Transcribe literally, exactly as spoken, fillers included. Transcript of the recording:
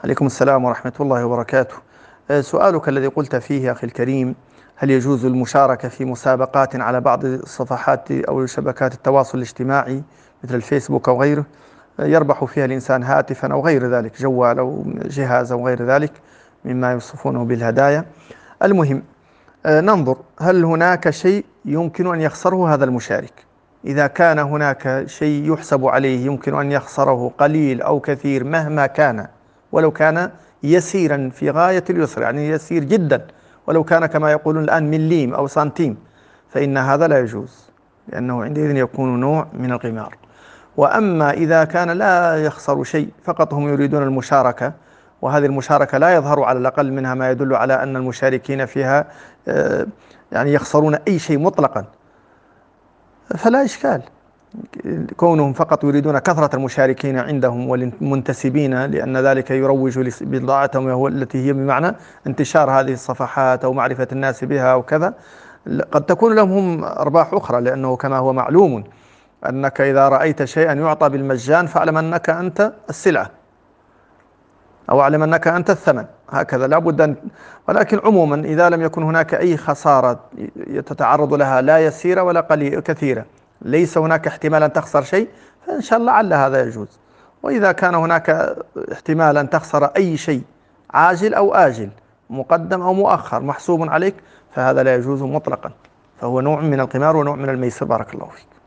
عليكم السلام ورحمة الله وبركاته. آه، سؤالك الذي قلت فيه أخي الكريم: هل يجوز المشاركة في مسابقات على بعض الصفحات أو شبكات التواصل الاجتماعي مثل الفيسبوك أو غيره، آه، يربح فيها الإنسان هاتفا أو غير ذلك، جوال أو جهاز أو غير ذلك مما يوصفونه بالهدايا؟ المهم، آه، ننظر هل هناك شيء يمكن أن يخسره هذا المشارك. إذا كان هناك شيء يحسب عليه يمكن أن يخسره قليل أو كثير مهما كان، ولو كان يسيرا في غاية اليسر، يعني يسير جدا، ولو كان كما يقولون الآن مليم أو سنتيم، فإن هذا لا يجوز، لأنه عندئذ يكون نوع من القمار. وأما إذا كان لا يخسر شيء، فقط هم يريدون المشاركة، وهذه المشاركة لا يظهر على الأقل منها ما يدل على أن المشاركين فيها آه، يعني يخسرون أي شيء مطلقا، فلا إشكال. كونهم فقط يريدون كثرة المشاركين عندهم والمنتسبين، لأن ذلك يروج لبضاعتهم، وهو التي هي بمعنى انتشار هذه الصفحات أو معرفة الناس بها أو كذا. قد تكون لهم هم أرباح أخرى، لأنه كما هو معلوم أنك إذا رأيت شيئا يعطى بالمجان فاعلم أنك أنت السلعة، أو أعلم أنك أنت الثمن، هكذا لا بد أن. ولكن عموما إذا لم يكن هناك أي خسارة تتعرض لها، لا يسيرة ولا قليلة كثيرة، ليس هناك احتمال أن تخسر شيء، فإن شاء الله لعل هذا يجوز. وإذا كان هناك احتمال أن تخسر أي شيء، عاجل أو آجل، مقدم أو مؤخر، محسوب عليك، فهذا لا يجوز مطلقا، فهو نوع من القمار ونوع من الميسر. بارك الله فيك.